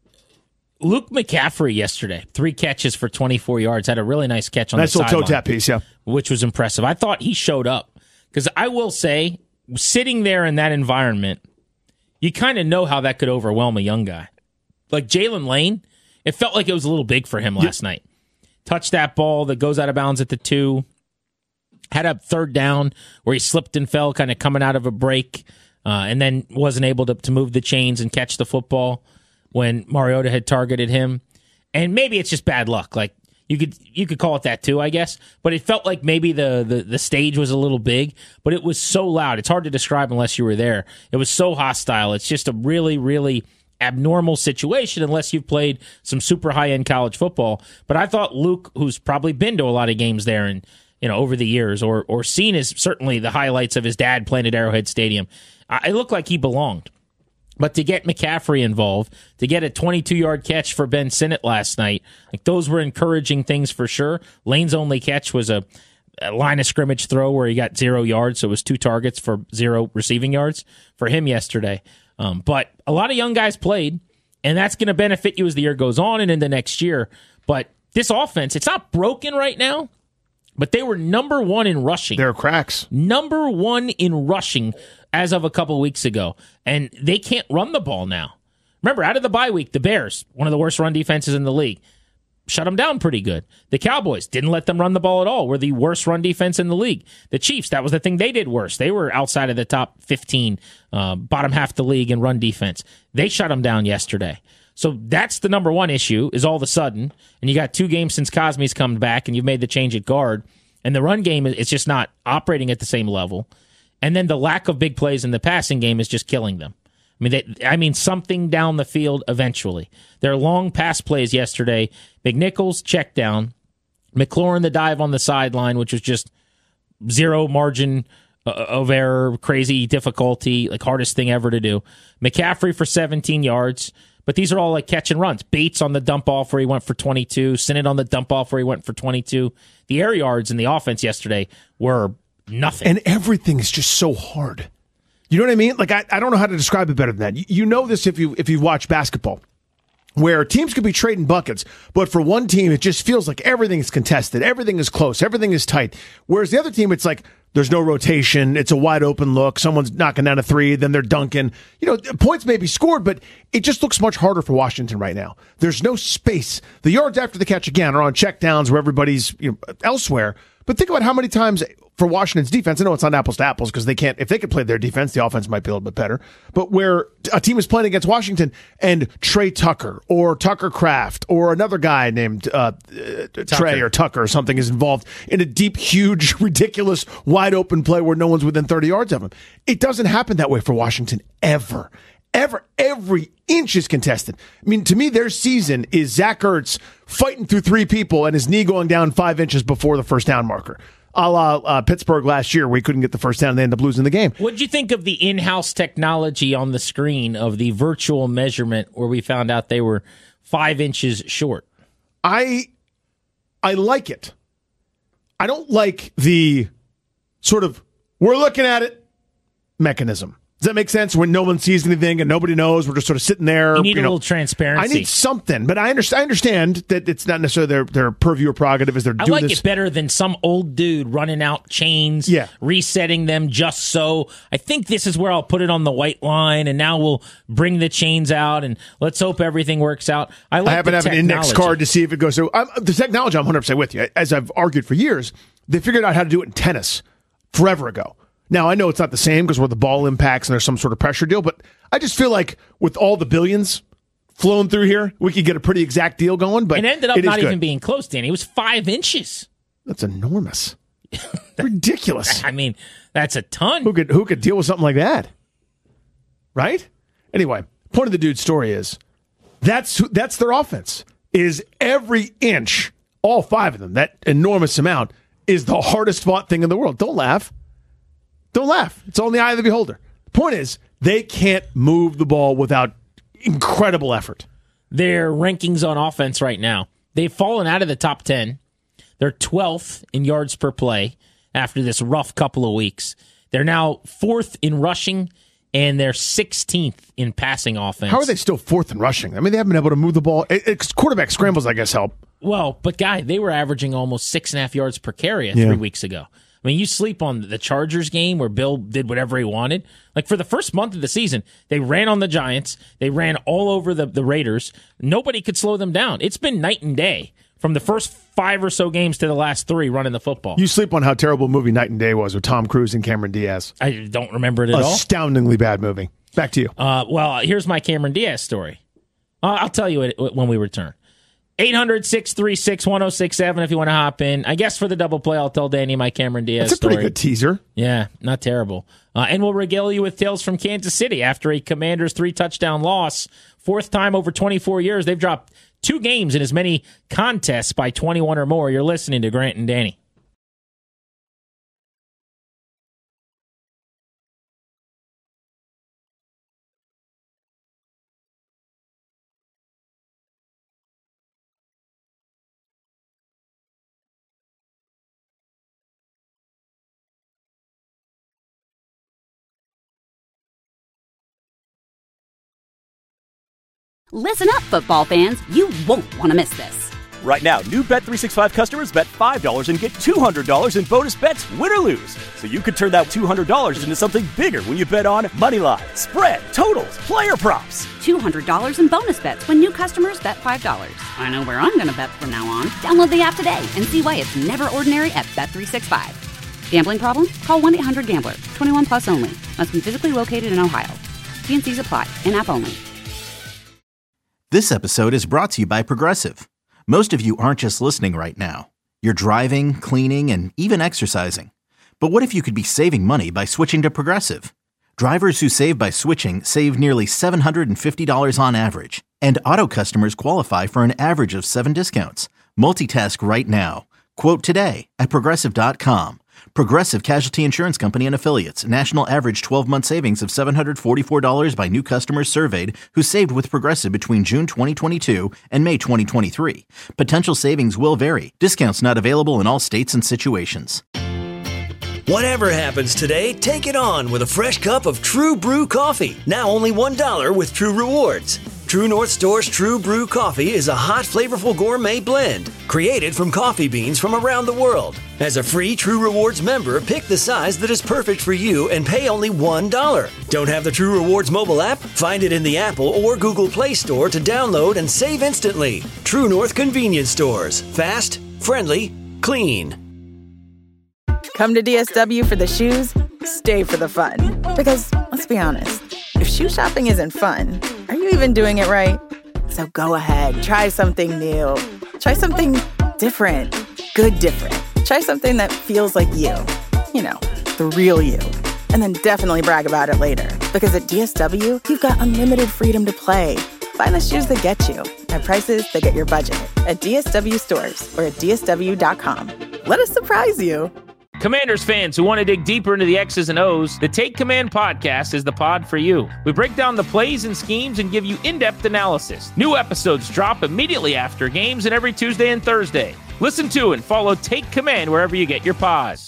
Luke McCaffrey yesterday, three catches for twenty-four yards, had a really nice catch on nice the sideline. Nice little toe tap piece, yeah. Which was impressive. I thought he showed up. Because I will say, sitting there in that environment, you kind of know how that could overwhelm a young guy. Like Jalen Lane, it felt like it was a little big for him last yep. night. Touched that ball that goes out of bounds at the two. Had a third down where he slipped and fell, kind of coming out of a break, uh, and then wasn't able to, to move the chains and catch the football when Mariota had targeted him. And maybe it's just bad luck. Like you could you could call it that too, I guess. But it felt like maybe the, the, the stage was a little big, but it was so loud. It's hard to describe unless you were there. It was so hostile. It's just a really, really abnormal situation unless you've played some super high-end college football. But I thought Luke, who's probably been to a lot of games there and you know over the years, or or seen as certainly the highlights of his dad playing at Arrowhead Stadium, I, it looked like he belonged. But to get McCaffrey involved, to get a twenty-two-yard catch for Ben Sinnott last night, like those were encouraging things for sure. Lane's only catch was a, a line of scrimmage throw where he got zero yards, so it was two targets for zero receiving yards for him yesterday. Um, but a lot of young guys played, and that's going to benefit you as the year goes on and into next year. But this offense, it's not broken right now, but they were number one in rushing. There are cracks. Number one in rushing as of a couple weeks ago, and they can't run the ball now. Remember, out of the bye week, the Bears, one of the worst run defenses in the league, shut them down pretty good. The Cowboys didn't let them run the ball at all. We're the worst run defense in the league. The Chiefs, that was the thing they did worse. They were outside of the top fifteen, uh, bottom half the league in run defense. They shut them down yesterday. So that's the number one issue, is all of a sudden, and you got two games since Cosme's come back, and you've made the change at guard, and the run game is just not operating at the same level. And then the lack of big plays in the passing game is just killing them. I mean, they, I mean, something down the field eventually. Their long pass plays yesterday, McNichols check down, McLaurin the dive on the sideline, which was just zero margin of error, crazy difficulty, like hardest thing ever to do. McCaffrey for seventeen yards, but these are all like catch and runs. Bates on the dump off where he went for twenty-two, Sinnott on the dump off where he went for twenty-two. The air yards in the offense yesterday were nothing. And everything is just so hard. You know what I mean? Like, I, I don't know how to describe it better than that. You, you know this if you if you watch basketball, where teams could be trading buckets, but for one team, it just feels like everything is contested, everything is close, everything is tight. Whereas the other team, it's like there's no rotation, it's a wide open look, someone's knocking down a three, then they're dunking. You know, points may be scored, but it just looks much harder for Washington right now. There's no space. The yards after the catch, again, are on checkdowns where everybody's, you know, elsewhere. But think about how many times for Washington's defense, I know it's not apples to apples because they can't, if they could play their defense, the offense might be a little bit better. But where a team is playing against Washington and Trey Tucker or Tucker Kraft or another guy named uh, uh, Trey or Tucker or something is involved in a deep, huge, ridiculous, wide open play where no one's within thirty yards of him. It doesn't happen that way for Washington ever. Ever. Every inch is contested. I mean, to me, their season is Zach Ertz fighting through three people and his knee going down five inches before the first down marker. A la uh, Pittsburgh last year where he couldn't get the first down and they ended up losing the game. What did you think of the in-house technology on the screen of the virtual measurement where we found out they were five inches short? I I like it. I don't like the sort of, we're looking at it mechanism. Does that make sense? When no one sees anything and nobody knows, we're just sort of sitting there. You need you a know, little transparency. I need something, but I understand. I understand that it's not necessarily their their purview or prerogative as they're I doing like this. it better than some old dude running out chains, yeah. resetting them just so. I think this is where I'll put it on the white line, and now we'll bring the chains out, and let's hope everything works out. I, like I happen the to have an index card to see if it goes through. I'm, the technology, I'm one hundred percent with you. As I've argued for years, they figured out how to do it in tennis forever ago. Now, I know it's not the same because where the ball impacts and there's some sort of pressure deal, but I just feel like with all the billions flowing through here, we could get a pretty exact deal going. But it ended up it not good. even being close, Danny. It was five inches. That's enormous. Ridiculous. I mean, that's a ton. Who could who could deal with something like that? Right? Anyway, point of the dude's story is that's that's their offense. Is every inch, all five of them, that enormous amount, is the hardest fought thing in the world. Don't laugh. Don't laugh. It's all in the eye of the beholder. The point is, they can't move the ball without incredible effort. Their rankings on offense right now, they've fallen out of the top ten. They're twelfth in yards per play after this rough couple of weeks. They're now fourth in rushing, and they're sixteenth in passing offense. How are they still fourth in rushing? I mean, they haven't been able to move the ball. It, it's quarterback scrambles, I guess, help. Well, but, Guy, they were averaging almost six and a half yards per carry Yeah. three weeks ago. I mean, you sleep on the Chargers game where Bill did whatever he wanted. Like, for the first month of the season, they ran on the Giants. They ran all over the, the Raiders. Nobody could slow them down. It's been night and day from the first five or so games to the last three running the football. You sleep on how terrible movie Night and Day was with Tom Cruise and Cameron Diaz. I don't remember it at all. Astoundingly bad movie. Back to you. Uh, well, here's my Cameron Diaz story. Uh, I'll tell you it when we return. eight hundred, six three six, one oh six seven if you want to hop in. I guess for the double play, I'll tell Danny my Cameron Diaz That's a pretty story. good teaser. Yeah, not terrible. Uh, and we'll regale you with tales from Kansas City after a Commanders three-touchdown loss. Fourth time over twenty-four years. They've dropped two games in as many contests by twenty-one or more. You're listening to Grant and Danny. Listen up, football fans. You won't want to miss this. Right now, new Bet three sixty-five customers bet five dollars and get two hundred dollars in bonus bets, win or lose. So you could turn that two hundred dollars into something bigger when you bet on moneyline, spread, totals, player props. two hundred dollars in bonus bets when new customers bet five dollars. I know where I'm going to bet from now on. Download the app today and see why it's never ordinary at Bet three sixty-five. Gambling problem? Call one eight hundred gambler. twenty-one plus only. Must be physically located in Ohio. T and C's apply. In-app only. This episode is brought to you by Progressive. Most of you aren't just listening right now. You're driving, cleaning, and even exercising. But what if you could be saving money by switching to Progressive? Drivers who save by switching save nearly seven hundred fifty dollars on average. And auto customers qualify for an average of seven discounts. Multitask right now. Quote today at Progressive dot com. Progressive Casualty Insurance Company and Affiliates. National average twelve-month savings of seven hundred forty-four dollars by new customers surveyed who saved with Progressive between June twenty twenty-two and May twenty twenty-three. Potential savings will vary. Discounts not available in all states and situations. Whatever happens today, take it on with a fresh cup of True Brew coffee. Now only one dollar with True Rewards. True North Store's True Brew coffee is a hot, flavorful gourmet blend created from coffee beans from around the world. As a free True Rewards member, pick the size that is perfect for you and pay only one dollar. Don't have the True Rewards mobile app? Find it in the Apple or Google Play Store to download and save instantly. True North Convenience Stores. Fast, friendly, clean. Come to D S W for the shoes, stay for the fun. Because, let's be honest, if shoe shopping isn't fun, are you even doing it right? So go ahead, try something new. Try something different. Good different. Try something that feels like you. You know, the real you. And then definitely brag about it later. Because at D S W, you've got unlimited freedom to play. Find the shoes that get you at prices that get your budget at D S W stores or at D S W dot com. Let us surprise you. Commanders fans who want to dig deeper into the X's and O's, the Take Command podcast is the pod for you. We break down the plays and schemes and give you in-depth analysis. New episodes drop immediately after games and every Tuesday and Thursday. Listen to and follow Take Command wherever you get your pods.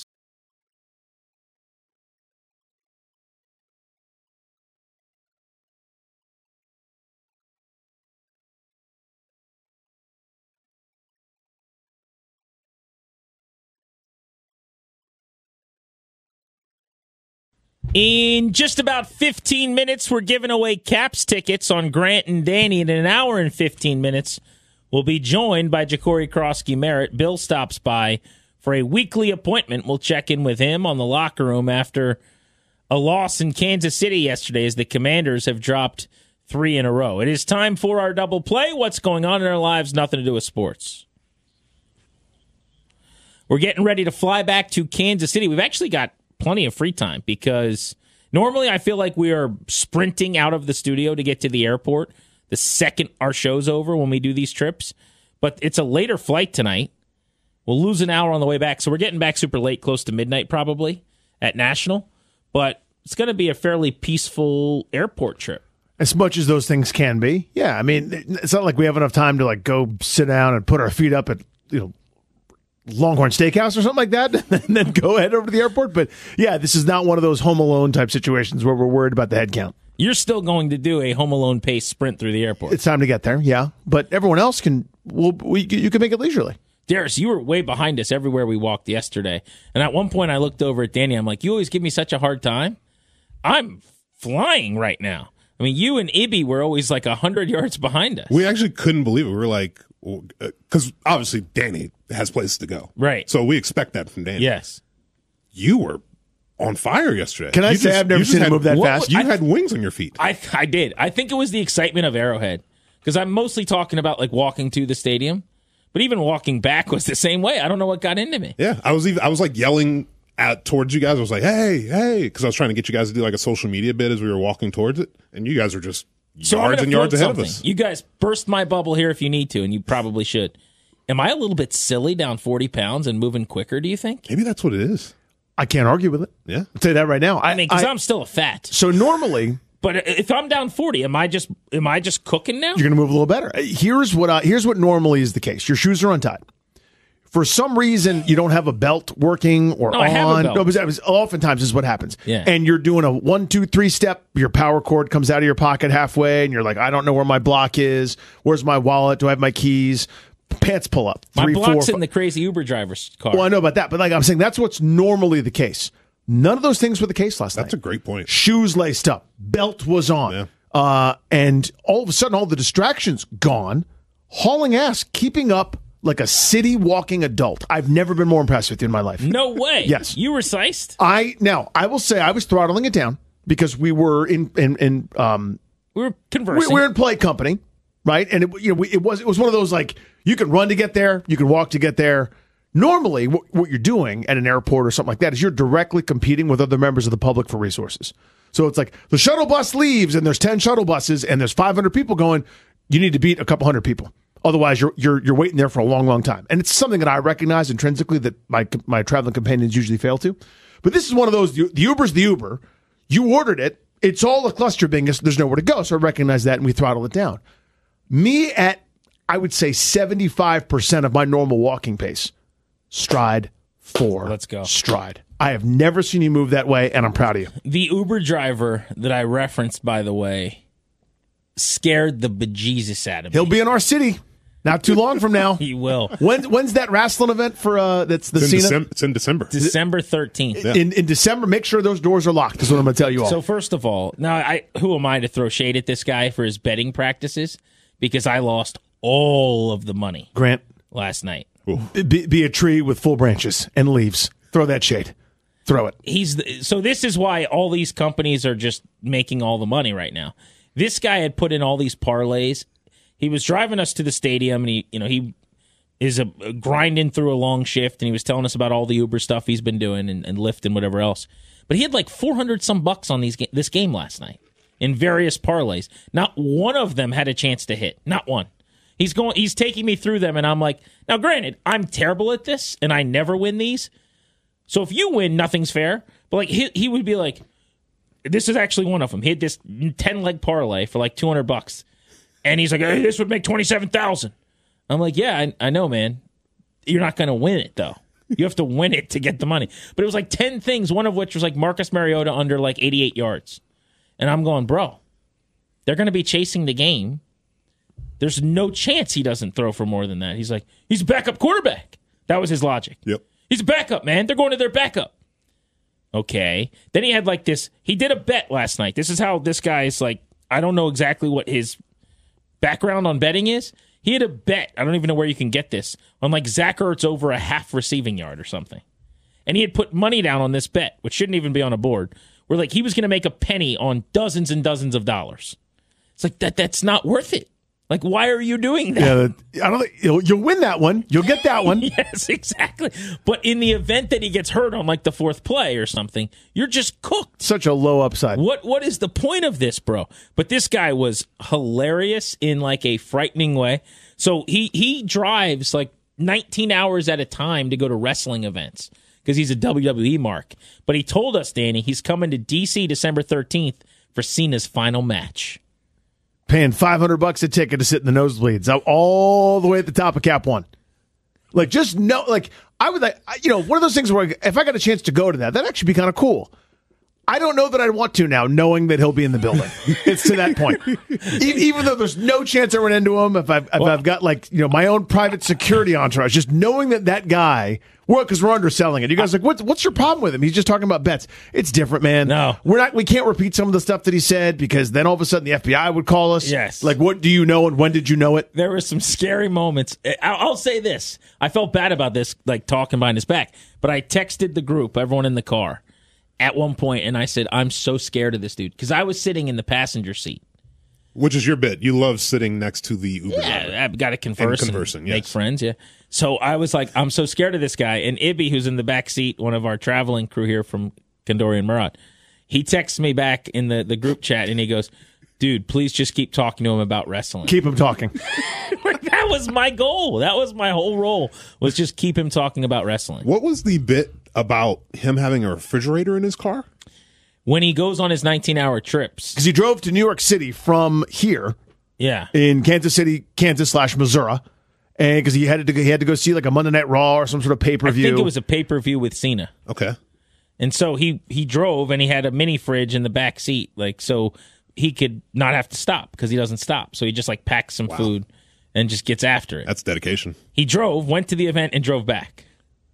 In just about fifteen minutes, we're giving away Caps tickets on Grant and Danny. In an hour and fifteen minutes, we'll be joined by Ja'Cory Krosky-Merritt. Bill stops by for a weekly appointment. We'll check in with him on the locker room after a loss in Kansas City yesterday as the Commanders have dropped three in a row. It is time for our double play. What's going on in our lives? Nothing to do with sports. We're getting ready to fly back to Kansas City. We've actually got plenty of free time because normally I feel like we are sprinting out of the studio to get to the airport the second our show's over when we do these trips. But it's a later flight tonight. We'll lose an hour on the way back. So we're getting back super late, close to midnight probably at National. But it's going to be a fairly peaceful airport trip. As much as those things can be. Yeah, I mean, it's not like we have enough time to like go sit down and put our feet up at, you know, Longhorn Steakhouse or something like that, and then go ahead over to the airport. But yeah, this is not one of those Home Alone type situations where we're worried about the head count. You're still going to do a Home Alone pace sprint through the airport. It's time to get there, yeah. But everyone else can. We'll, we you can make it leisurely. Darius, you were way behind us everywhere we walked yesterday. And at one point, I looked over at Danny. I'm like, you always give me such a hard time. I'm flying right now. I mean, you and Ibby were always like one hundred yards behind us. We actually couldn't believe it. We were like, because obviously Danny has places to go. Right. So we expect that from Danny. Yes. You were on fire yesterday. Can I you say just, I've never seen him move that what, fast? You I, had wings on your feet. I I did. I think it was the excitement of Arrowhead because I'm mostly talking about like walking to the stadium, but even walking back was the same way. I don't know what got into me. Yeah, I was even I was like yelling at towards you guys. I was like, hey, hey, because I was trying to get you guys to do like a social media bit as we were walking towards it, and you guys were just so yards and yards ahead something. of us. You guys burst my bubble here if you need to, and you probably should. Am I a little bit silly down forty pounds and moving quicker, do you think? Maybe that's what it is. I can't argue with it. Yeah. I'll tell you that right now. I, I mean, because I'm still a fat. So normally... But if I'm down forty, am I just am I just cooking now? You're going to move a little better. Here's what I, here's what normally is the case. Your shoes are untied. for some reason you don't have a belt working or No, on. I have a belt. No, but that was, oftentimes is what happens. Yeah. And you're doing a one, two, three step. Your power cord comes out of your pocket halfway, and you're like, I don't know where my block is. Where's my wallet? Do I have my keys? Pants pull up. My Three, block's four, in the crazy Uber driver's car. Well, I know about that, but like I'm saying, that's what's normally the case. None of those things were the case last night. That's a great point. Shoes laced up, belt was on, Yeah. uh, and all of a sudden, all the distractions gone. Hauling ass, keeping up like a city walking adult. I've never been more impressed with you in my life. No way. Yes. You were sized? I now I will say I was throttling it down because we were in in, in um We were we, conversing. we're in play company, right? And it, you know we, it was it was one of those like you can run to get there, you can walk to get there. Normally, what, what you're doing at an airport or something like that is you're directly competing with other members of the public for resources. So it's like the shuttle bus leaves and there's ten shuttle buses and there's five hundred people going. You need to beat a couple hundred people. Otherwise, you're you're you're waiting there for a long, long time. And it's something that I recognize intrinsically that my my traveling companions usually fail to. But this is one of those, the Uber's the Uber. You ordered it. It's all a cluster bingus. There's nowhere to go. So I recognize that, and we throttle it down. Me at, I would say, seventy-five percent of my normal walking pace. Stride for Let's go. stride. I have never seen you move that way, and I'm proud of you. The Uber driver that I referenced, by the way, scared the bejesus out of me. He'll be in our city not too long from now. He will. When, when's that wrestling event for uh, that's the It's in, Cena? Decem- it's in December. December thirteenth. Yeah. In, in December, make sure those doors are locked. Is what I'm going to tell you all. So first of all, now I who am I to throw shade at this guy for his betting practices? Because I lost all of the money Grant, last night. be, be a tree with full branches and leaves. Throw that shade. Throw it. He's the, so this is why all these companies are just making all the money right now. This guy had put in all these parlays. He was driving us to the stadium, and he, you know, he is a, a grinding through a long shift, and he was telling us about all the Uber stuff he's been doing and, and Lyft and whatever else. But he had like four hundred some bucks on these this game last night in various parlays. Not one of them had a chance to hit. Not one. He's going. He's taking me through them, and I'm like, now, granted, I'm terrible at this, and I never win these. So if you win, nothing's fair. But like he, he would be like, this is actually one of them. He had this ten leg parlay for like two hundred bucks. And he's like, hey, this would make twenty-seven thousand. I'm like, yeah, I, I know, man. You're not going to win it, though. You have to win it to get the money. But it was like ten things, one of which was like Marcus Mariota under like eighty-eight yards. And I'm going, bro, they're going to be chasing the game. There's no chance he doesn't throw for more than that. He's like, he's a backup quarterback. That was his logic. Yep. He's a backup, man. They're going to their backup. Okay. Then he had like this. He did a bet last night. This is how this guy is like, I don't know exactly what his background on betting is. He had a bet. I don't even know where you can get this. On like Zach Ertz over a half receiving yard or something. And he had put money down on this bet, which shouldn't even be on a board, where like he was going to make a penny on dozens and dozens of dollars. It's like that. That's not worth it. Like, why are you doing that? Yeah, I don't think you'll, you'll win that one. You'll get that one. Yes, exactly. But in the event that he gets hurt on like the fourth play or something, you're just cooked. Such a low upside. What What is the point of this, bro? But this guy was hilarious in like a frightening way. So he he drives like nineteen hours at a time to go to wrestling events because he's a W W E mark. But he told us, Danny, he's coming to D C December thirteenth for Cena's final match. Paying five hundred bucks a ticket to sit in the nosebleeds out all the way at the top of Cap One. Like, just no, like, I would like, you know, one of those things where if I got a chance to go to that, that'd actually be kind of cool. I don't know that I'd want to now, knowing that he'll be in the building. It's to that point. E- even though there's no chance I run into him, if I've, if well, I've got, like, you know, my own private security entourage, just knowing that that guy, well, because we're underselling it. You guys are like, what's, what's your problem with him? He's just talking about bets. It's different, man. No. We're not, we can't repeat some of the stuff that he said because then all of a sudden the F B I would call us. Yes. Like, what do you know and when did you know it? There were some scary moments. I'll, I'll say this. I felt bad about this, like, talking behind his back, but I texted the group, everyone in the car, at one point, and I said, I'm so scared of this dude. Because I was sitting in the passenger seat. Which is your bit. You love sitting next to the Uber yeah, driver. I've got to converse and, conversing, and yes. make friends, yeah. So I was like, I'm so scared of this guy. And Ibby, who's in the back seat, one of our traveling crew here from Kandori and Murat, he texts me back in the, the group chat, and he goes, dude, please just keep talking to him about wrestling. Keep him talking. Like, that was my goal. That was my whole role, was just keep him talking about wrestling. What was the bit about him having a refrigerator in his car? When he goes on his nineteen-hour trips. Because he drove to New York City from here. Yeah. In Kansas City, Kansas slash Missouri. and because he had to he had to go see like a Monday Night Raw or some sort of pay per view. I think it was a pay per view with Cena. Okay. And so he he drove, and he had a mini fridge in the back seat, like so he could not have to stop because he doesn't stop. So he just like packs some wow. food and just gets after it. That's dedication. He drove, went to the event, and drove back.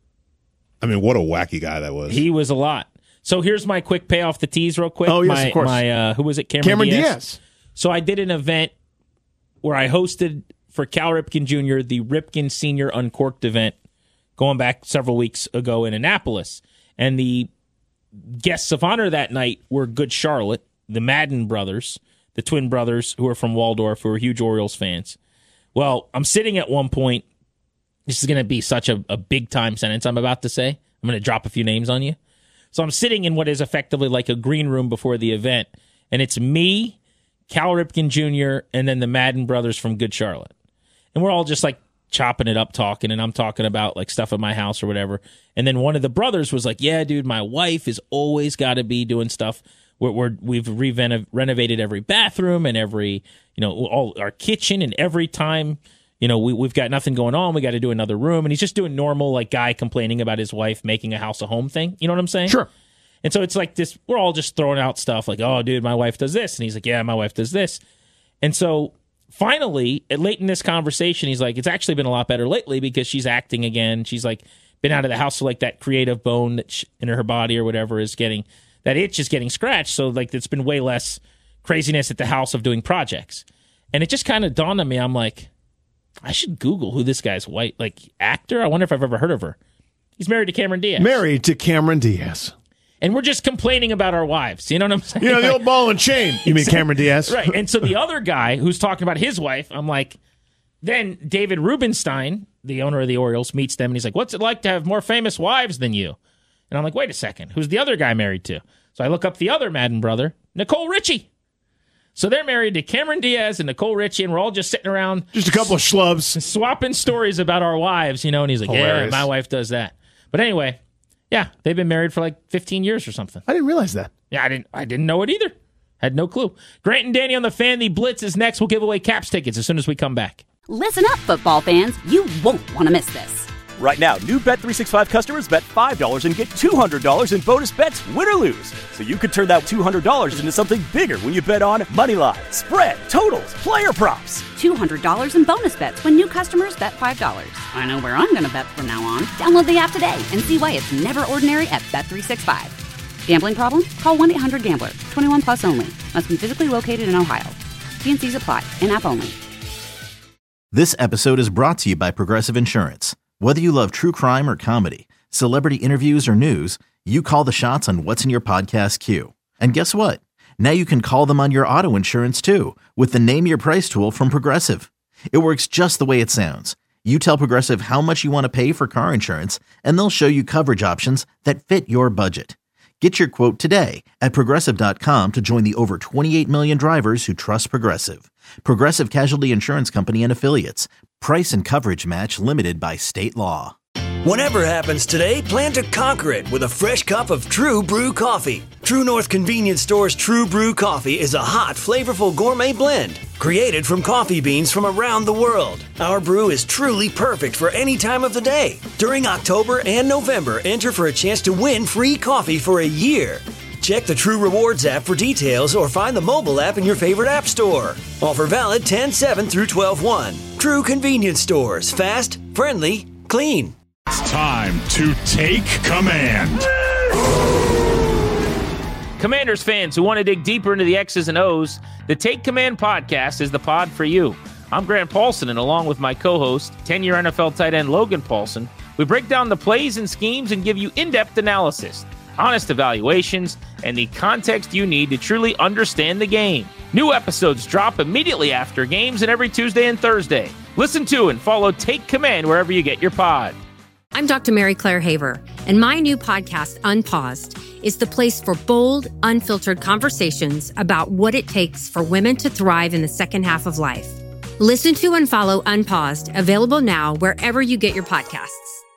I mean, what a wacky guy that was. He was a lot. So here's my quick pay off the tees real quick. Oh, yes, my, of course. My, uh, who was it? Cameron, Cameron Diaz. Diaz. So I did an event where I hosted for Cal Ripken Junior the Ripken Senior Uncorked event going back several weeks ago in Annapolis. And the guests of honor that night were Good Charlotte, the Madden brothers, the twin brothers who are from Waldorf, who are huge Orioles fans. Well, I'm sitting at one point. This is going to be such a, a big-time sentence I'm about to say. I'm going to drop a few names on you. So I'm sitting in what is effectively like a green room before the event, and it's me, Cal Ripken Junior, and then the Madden brothers from Good Charlotte. And we're all just like chopping it up, talking, and I'm talking about like stuff at my house or whatever. And then one of the brothers was like, yeah, dude, my wife has always got to be doing stuff where we're, we've re- renovated every bathroom and every, you know, all our kitchen, and every time, you know, we, we've got nothing going on, we got to do another room. And he's just doing normal, like, guy complaining about his wife making a house a home thing. You know what I'm saying? Sure. And so it's like this, we're all just throwing out stuff like, oh, dude, my wife does this. And he's like, yeah, my wife does this. And so finally, late in this conversation, he's like, it's actually been a lot better lately because she's acting again. She's like been out of the house, so like that creative bone that she, in her body or whatever is getting, that itch is getting scratched. So like it's been way less craziness at the house of doing projects. And it just kind of dawned on me. I'm like, I should Google who this guy's white, like actor. I wonder if I've ever heard of her. He's married to Cameron Diaz. Married to Cameron Diaz. And we're just complaining about our wives. You know what I'm saying? You know, the old ball and chain. You mean Cameron Diaz? Right. And so the other guy who's talking about his wife, I'm like, then David Rubenstein, the owner of the Orioles, meets them, and he's like, what's it like to have more famous wives than you? And I'm like, wait a second. Who's the other guy married to? So I look up the other Madden brother, Nicole Richie. So they're married to Cameron Diaz and Nicole Richie, and we're all just sitting around. Just a couple of schlubs. Swapping stories about our wives, you know, and he's like, Hilarious. Yeah, my wife does that. But anyway, yeah, they've been married for like fifteen years or something. I didn't realize that. Yeah, I didn't I didn't know it either. Had no clue. Grant and Danny on the Fan. The Blitz is next. We'll give away Caps tickets as soon as we come back. Listen up, football fans. You won't want to miss this. Right now, new Bet three sixty-five customers bet five dollars and get two hundred dollars in bonus bets, win or lose. So you could turn that two hundred dollars into something bigger when you bet on money line, spread, totals, player props. two hundred dollars in bonus bets when new customers bet five dollars. I know where I'm going to bet from now on. Download the app today and see why it's never ordinary at Bet three sixty-five. Gambling problem? Call one eight hundred gambler. twenty-one plus only. Must be physically located in Ohio. T and C's apply. In-app only. This episode is brought to you by Progressive Insurance. Whether you love true crime or comedy, celebrity interviews or news, you call the shots on what's in your podcast queue. And guess what? Now you can call them on your auto insurance too with the Name Your Price tool from Progressive. It works just the way it sounds. You tell Progressive how much you want to pay for car insurance, and they'll show you coverage options that fit your budget. Get your quote today at Progressive dot com to join the over twenty-eight million drivers who trust Progressive. Progressive Casualty Insurance Company and Affiliates. Price and coverage match limited by state law. Whatever happens today, plan to conquer it with a fresh cup of True Brew coffee. True North Convenience Store's True Brew coffee is a hot, flavorful gourmet blend created from coffee beans from around the world. Our brew is truly perfect for any time of the day. During October and November, enter for a chance to win free coffee for a year. Check the True Rewards app for details or find the mobile app in your favorite app store. Offer valid ten seven through twelve one. True Convenience Stores. Fast, friendly, clean. It's time to take command. Commanders fans who want to dig deeper into the X's and O's, the Take Command podcast is the pod for you. I'm Grant Paulson, and along with my co-host, ten-year N F L tight end Logan Paulson, we break down the plays and schemes and give you in-depth analysis, honest evaluations, and the context you need to truly understand the game. New episodes drop immediately after games and every Tuesday and Thursday. Listen to and follow Take Command wherever you get your pod. I'm Doctor Mary Claire Haver, and my new podcast, Unpaused, is the place for bold, unfiltered conversations about what it takes for women to thrive in the second half of life. Listen to and follow Unpaused, available now wherever you get your podcasts.